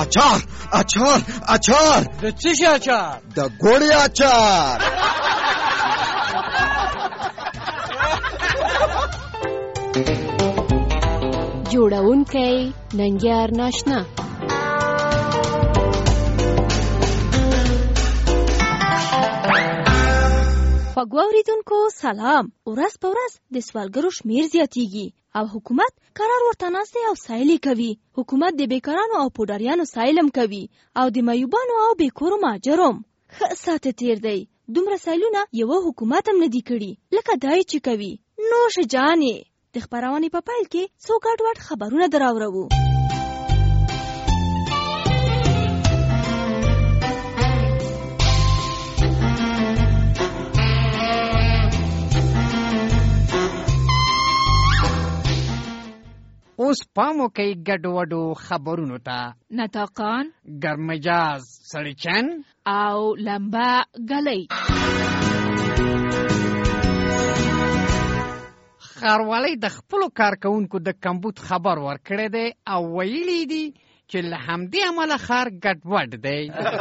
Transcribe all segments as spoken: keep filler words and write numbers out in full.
اچار اچار اچار د څه شي اچار؟ د ګوړې اچار. جوړونکی ننګیار ناشنا. خوږو اوریدونکو سلام. ورځ په ورځ د سوالګرو شمیر زیاتیږي او حکومت قرار ورته ناست او سایلې کوي. حکومت د بیکارانو او پوډاریانو سایلم کوي او د مایوبانو او بیکورو ماجروم. ښه ساعت تیر دی، دومره سایلونه یوه حکومت هم نه دي کړي لکه دای چې کوي. نوش جانې د خپرونې په پیل کې څو ګډوډ خبرونه دراوړو. اوس پامو کوي ګډوډو خبرونو ته. نطاقان، ګرمجاز سړیچن او لمبا ګلۍ. ښاروالۍ د خپلو کارکوونکو د کمبود خبر ورکړی دی او ویلي دي چې له همدې امله ښار ګډوډ دی.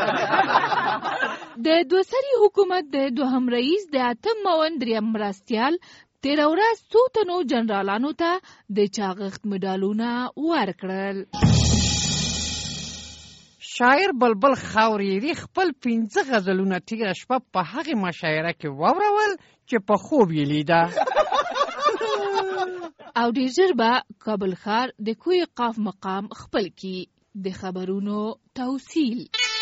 د دوسري حکومت د دوهم رئیس د اتم معاون دریم مرستیال تیره ورځ څو تنو جنرالانو ته د چاغښت مډالونه ورکړل. شاعر بلبل خاوريري خپل پنځه غزلونه تیره شپه په هغې مشاعره کې واورول چې په خوب یې لیده. او ډېر ژر به کابل ښار د کوی قاف مقام خپل کی. د خبرونو توصیل.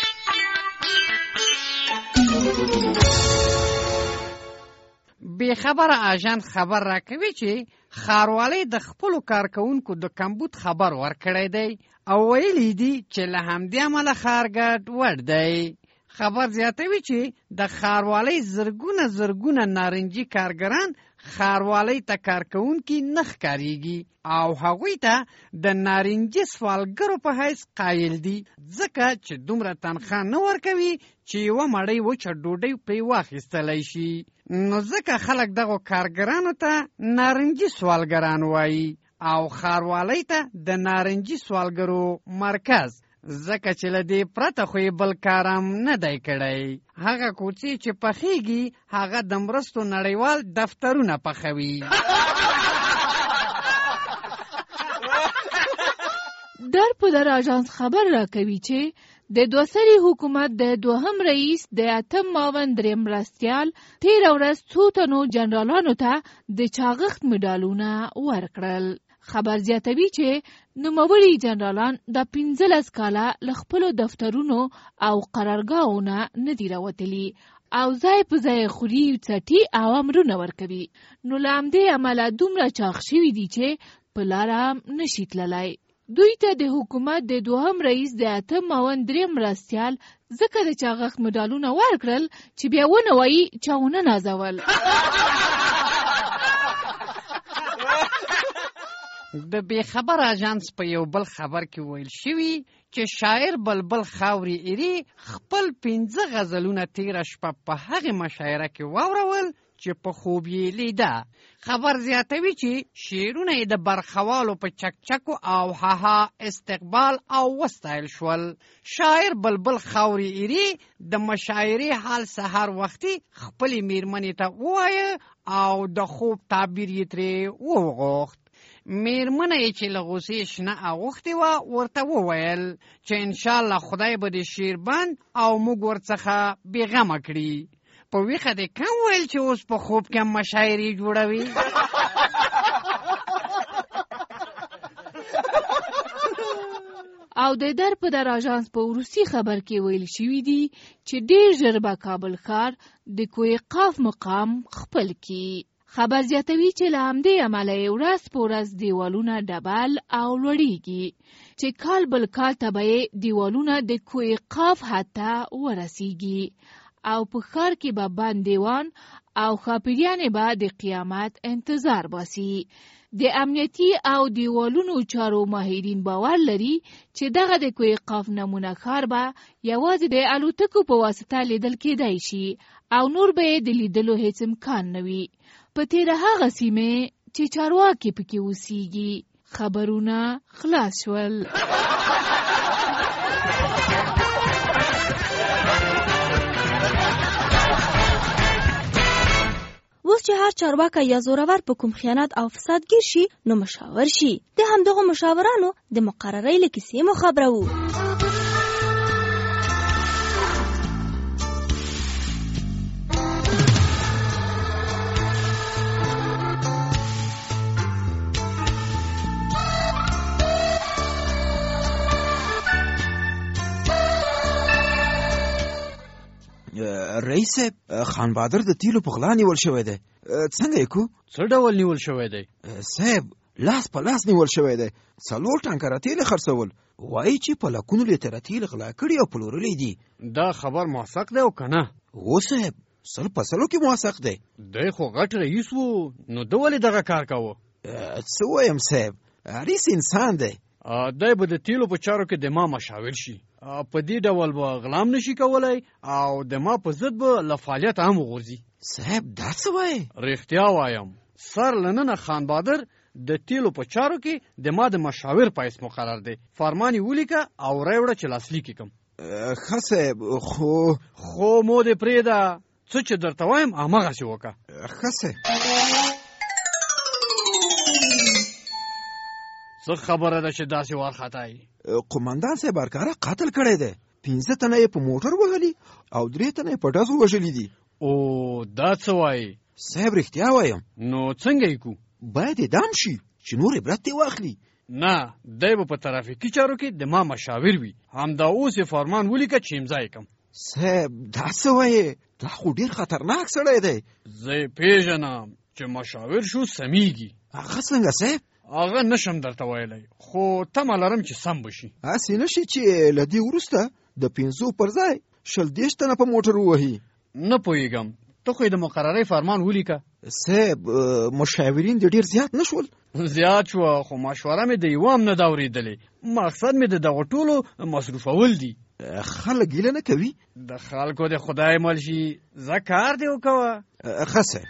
بے خبره آژان خبر راکوي چې ښاروالۍ د خپلو کارکوونکو د کمبود خبر ورکړی دی او ویلي دي چې له همدې امله ښار ګډوډ دی. خبر زیاتوي چې د ښاروالۍ زرګونه زرګونه نارنجي کارګران ښاروالۍ ته کارکوونکي نه ښکارېږي او هغوی ته د نارنجي سوالګرو په حیث قایل دي، ځکه چې دومره تنخواه نه ورکوي چې یوه مړۍ وچه ډوډۍ پرې واخیستلی شي. نو ځکه خلک دغو کارګرانو ته نارنجي سوالګران وایي او ښاروالۍ ته د نارنجي سوالګرو مرکز، ځکه چې له دې پرته خو یې بل کارم نه دی کړی. هغه کوڅې چې پخېږي هغه د مرستو نړیوال دفترونه پخوي. در په در آژانس خبر راکوي چې د دوسري حکومت د دوهم رئیس د اتم معاون دریم مرستیال تیره ورځ څو تنو جنرالانو ته د چاغښت مډالونه ورکړل. خبر زیاتوي چې نوموړي جنرالان د پنځلس کاله له خپلو دفترونو او قرارګاهو نه نه دي راوتلي او ځای په ځای خوري څټي او امرونه ورکوي. نو له همدې امله دومره چاغ شوي دي چې په لاره هم نشي تللی. دوی ته د حکومت د دوهم رئیس د اتم معاون دریم مرستیال ځکه د چاغښت مډالونه ورکړل چې بیا ونه وایي چا ونه نازول. د بې خبر آژانس په یو بل خبر کې ویل شوي چې شاعر بلبل خاوريري خپل پنځه غزلونه تیره شپه په هغې مشاعره کې واورول چې په خوب یې لیده. خبر زیاتوي چې شعرونه یې د برخوالو په چکچکو او هاها استقبال او وستایل شول. شاعر بلبل خاوريري د مشاعرې حال سهار وختي خپلې میرمنې ته ووایه او د خوب تعبیر یې ترې وغوښت. میرمنه یې چې له غوسې شنه اغوښتې وه ورته وویل چې انشاءالله خدای به دې شیربند او موږ ورڅخه بېغمه کړي. په ویښه دې کم ویل چې اوس په خوب کې هم مشاعرې جوړوي. او د در په در آژانس په وروستي خبر کې ویل شوي دي چې ډېر ژر به کابل ښار د کوی قاف مقام خپل کړي. خبر زیاتوي چې له همدې امله یې ورځ په ورځ دیوالونه ډبل او لوړیږي چې کال بل کال ته به یې دیوالونه د کوی قاف حتی ورسیږي او په ښار کې به بند دیوان او ښاپیریانې به د قیامت انتظار باسي. د امنیتي او دیوالونو چارو ماهرین باور لري چې دغه د کوی قاف نمونه ښار به یوازې د الوتکو په واسطه لیدل کېدای شي او نور به یې د لیدلو هیڅ امکان نه وي. په تیره هغه سیمې چې چارواکي پکې اوسیږي. خبرونه خلاص شول. اوس چې هر چارواکی یا زورور په کوم خیانت او فساد ګیر شي نو مشاور شي. د همدغو مشاورانو د مقررۍ له کیسې مو خبرو. رئیس خان بهادر د تیلو په غلا نیول شوی دی. څنګه یې کو؟ څه ډول نیول شوی دی؟ صاحب لاس په لاس نیول شوی دی. څلور ټانکره تیل یې خرڅول. وایي چې په لکونو لیتره تیل غلا کړي او پلورلی دي. دا خبر موثق دی او که نه؟ هو صاحب سل په سلو کې موثق دی. دی خو غټ رئیس و، نو ده ولې دغه کار کوه؟ څه وایم صاحب، رئیس انسان دی. دی به د تیلو په چارو کې د ما مشاور شي. په دې ډول به غلام نشي کولای او د ما په ضد به له فعالیت هم وغورځي. صاحب دا څه وایې؟ رښتیا وایم، سر لننه خان بهادر د تیلو په چارو کې د ما د مشاور په حیث مقرر دی. فرمان یې ولیکه او راوړه چې لاسلیک یې کړم. ښه صاحب، خو خو مو دې پرېږده، څه چې درته وایم هماغسې وکړه. ښه صاحب. څه خبره ده چې داسې وارخطایي؟ قومندان صاحب هرکاره قتل کړی دی. پنځه تنه یې په موټر وهلي او درې تنه یې په ډزو وژلي دي. او دا څه وایي؟ صاحب رښتیا وایم. نو څنګه یې کو؟ باید اعدام شي چې نور عبرت دې واخلي. نه، دی به په ترافیکي چارو کې د ما مشاور وي. همدا اوس یې فرمان ولیکه چې امضا یې کړم. صاحب دا څه وایې؟ دا خو ډېر خطرناک سړی دی. زه یې پېژنم چې مشاور شو سمیږي. هغه څنګه صاحب؟ هغه نشم درته ویلی، خو تمه لرم چې سم بشي. هسې نشي چې له دې وروسته د پنځو پر ځای شل دېرش تنه په موټر ووهي؟ نه پوهېږم، ته خو یې د مقررۍ فرمان ولیکه. صاحب مشاورین دې ډېر زیات نه شول؟ زیات شوه، خو مشوره مې د یوه هم نه ده اورېدلې. مقصد مې د دغو ټولو مصروفول دي. خلک ګیله نه کوي؟ د خلکو د خدای مل شي، زه کار دې وکوه. ښه صاحب.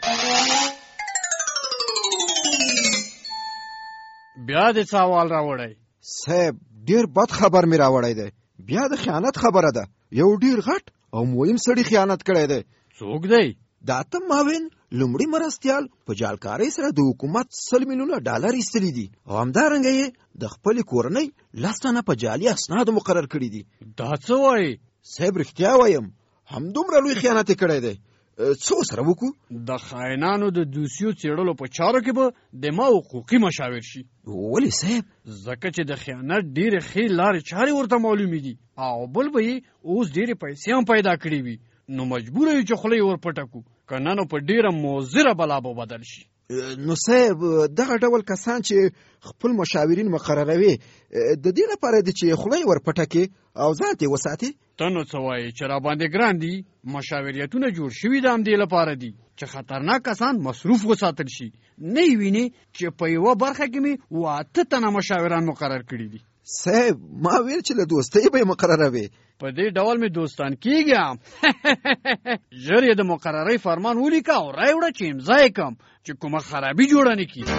بیا دې څه احوال راوړی؟ صاحب ډېر بد خبر مې راوړی دی. بیا د خیانت خبره ده. یو ډېر غټ او مهم سړي خیانت کړی دی. څوک دی؟ د اتم معاون لومړي مرستیال په جالکارۍ سره د حکومت سل میلیونه ډالر ایستلي دي او همدارنګه یې د خپلې کورنۍ لس تنه په جعلي اسنادو مقرر کړي دي. دا څه وایي؟ صاحب رښتیا وایم، همدومره لوی خیانت یې کړی دی. څه ورسره وکړو؟ د خاینانو د دوسیو څېړلو په چارو کې به د ما حقوقي مشاور شي. ولې صاحب؟ ځکه چې د خیانت ډېرې ښې لارې چارې ورته معلومې دي او بل به یې اوس ډېرې پیسې هم پیدا کړې وي، نو مجبوره یو چې خوله یې ورپټه کړو، که نه نو په ډېره مضره بلا به بدل شي. نو صاحب دغه ډول کسان چې خپل مشاورین مقرروي د دې لپاره دي چې خوله یې ورپټه کړي او ځان ته یې وساتي؟ ته نو څه وایې چې راباندې ګران دي؟ مشاوریتونه جوړ شوي د همدې لپاره دي چې خطرناک کسان مصروف وساتل شي. نه یې وینې چې په یوه برخه کې مې اوه اته تنه مشاوران مقرر کړي دي. صاحب ما ویل چې له دوستۍ به یې مقرروي. په دې ډول مې دوستان کېږي. ژر یې د مقررۍ فرمان ولیکه او رای وړه چې امضا یې کړم چې کومه خرابي جوړه نه کړي.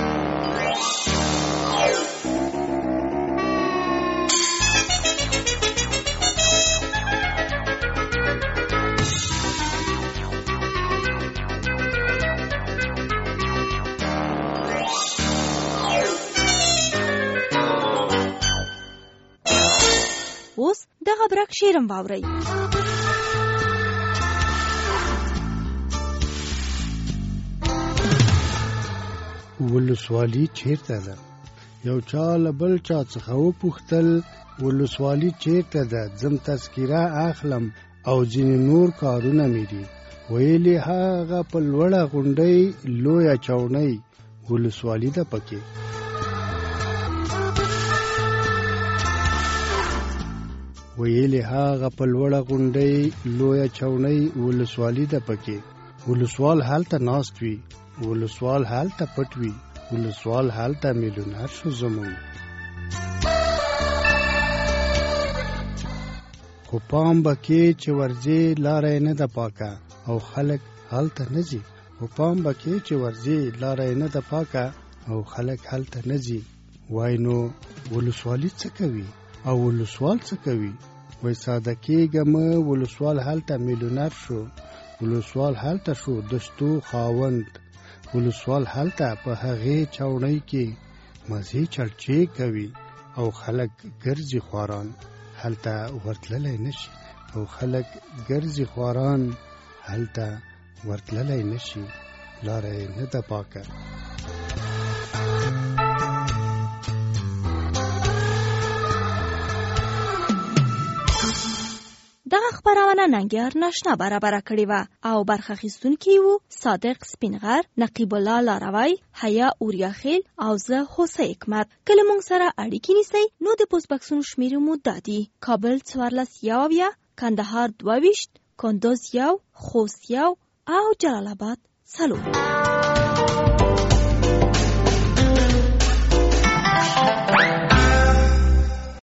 اوس دغه برک شیرم واورئ. ولسوالي چیرته ده؟ یو چا له بل چا څخه وپوښتل ولسوالي چیرته ده، ځم تذکیره اخلم او ځینې نور کارونه مې دي. ویلې هغه په لوړه غونډۍ لویه چوڼۍ ولسوالي ده پکې. ویلې هغه په لوړه غونډۍ لویه چوڼۍ ولسوالي ده پکې. ولسوال هلته ناست وي، ولسوال هلته پټ وي، ولسوال هلته میلیونر شو زمون. خو پام بکې چې ورځې لاره نه ده پاکه او خلک هلته نه ځي. خو پام بکې چې ورځې لاره نه ده پاکه او خلک هلته نه ځي. وای نو ولسوالي څه کوي او ولسوال څه کوي؟ وای ساده کېږه مه ولسوال هلته میلیونر شو، ولسوال هلته شو دشتو خاوند، ولسوال هلته په هغې چوڼۍ کې مزې چړچې کوي او خلک ګرځي خواران هلته ورتللی نشي، او خلک ګرځي خواران هلته ورتللی نشي، لاره یې نه ده پاکه. دغه خبرونه ننګیار ناشنا برابره کړې وه او برخه اخیستونکي وو صادق سپینغر، نقیب الله لاروی، حیا اوریاخیل او زه هوسۍ حکمت. که له موږ سره اړیکې نیسئ نو د پوسټ بکسونو شمېرې مو دا دي: کابل څوارلس یو اویا، کندهار دوه ویشت، کندوز یو، خوست یو او جلال آباد څلور.